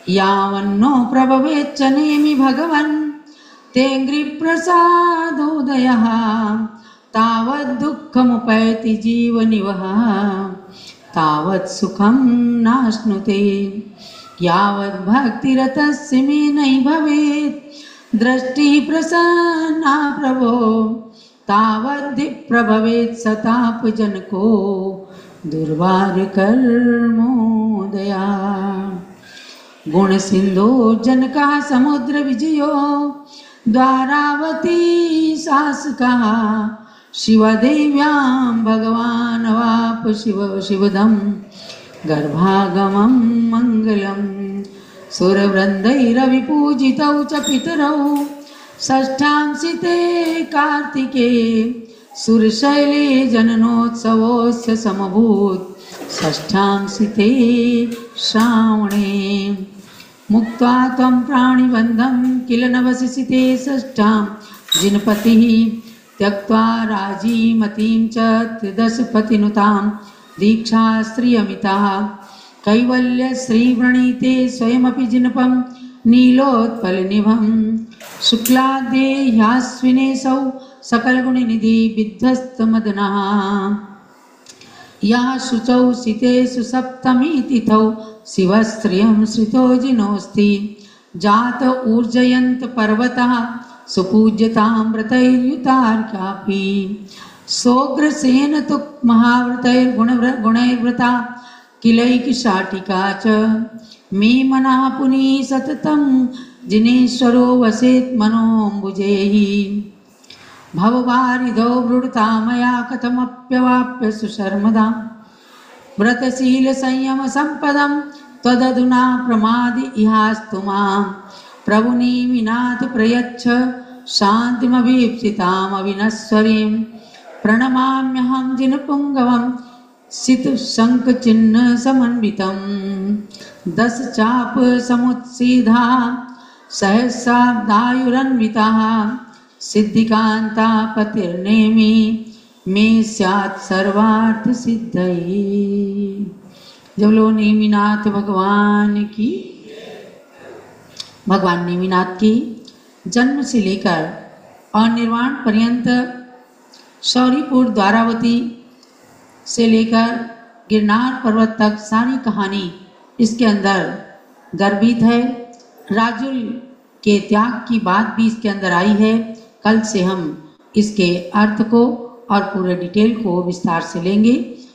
यावन्नो प्रभवेच्च नेमि भगवन् तेऽङ्घ्रिप्रसादोदयः तावत् दुःखमुपैति जीवनिवः तावत् सुखं नाश्नुते। यावत् भक्तिरतस्य मे नहि भवेत् दृष्टिः प्रसन्ना प्रभो तावद् प्रभवेत् सतापजनको दुर्वार्यकर्मोदया। गुण सिंधो जनका समुद्र विजयो द्वारावती शासकः शिवदेव्यां भगवान् अवाप शिवदं गर्भागमं मंगलम्। सुरवृन्दैरविपूजितौ च पितरौ षष्ठांसिते कार्तिके सुरशैले जननोत्सवोऽस्य समभूत् षष्ठांसिते श्रावणे। मुक्त्वा त्वं प्राणिबन्धं किल नवसिसिते षष्ठां जिनपतिः त्यक्त्वा राजीमतीं च त्रिदशपतिनुतां दीक्षास्त्रियमिताः कैवल्यश्रीव्रणीते स्वयमपि जिनपं नीलोत्पलनिभं शुक्लादेह्यास्विनेशौ सकलगुणनिधि विध्वस्तमदनः। या शुचौ सितेषु सप्तमी तिथौ शिवस्त्रियं श्रितो जिनोऽस्ति जात ऊर्जयन्त पर्वतः सुपूज्यतामृतैर्युतार्कापि सोग्रसेन तु महाव्रतैर्गुणैर्व्रता किलैकशाटिका च मे मनः पुनी सततं जिनेश्वरो वसेत् मनोऽम्बुजैः। भववारिधौ वृणुता मया कथमप्यवाप्य सुशर्मदां व्रतशील संयम संपदं त्वदधुना प्रमादि इहास्तु मां। प्रभुनीमिनाथ प्रयच्छ शान्तिमभीप्सितामविनश्वरीं प्रणमाम्यहं जिनपुङ्गवं सितशङ्खचिह्न समन्वितं। दश चाप समुत्सीधा सहस्राब्दायुरन्विताः सिद्धिकांता पतिर्नेमि मे स्यात् सर्वार्थ सिद्धये। जब लो नेमिनाथ भगवान की, भगवान नेमिनाथ की जन्म से लेकर और निर्वाण पर्यंत शौरीपुर द्वारावती से लेकर गिरनार पर्वत तक सारी कहानी इसके अंदर गर्भित है। राजुल के त्याग की बात भी इसके अंदर आई है। कल से हम इसके अर्थ को और पूरे डिटेल को विस्तार से लेंगे।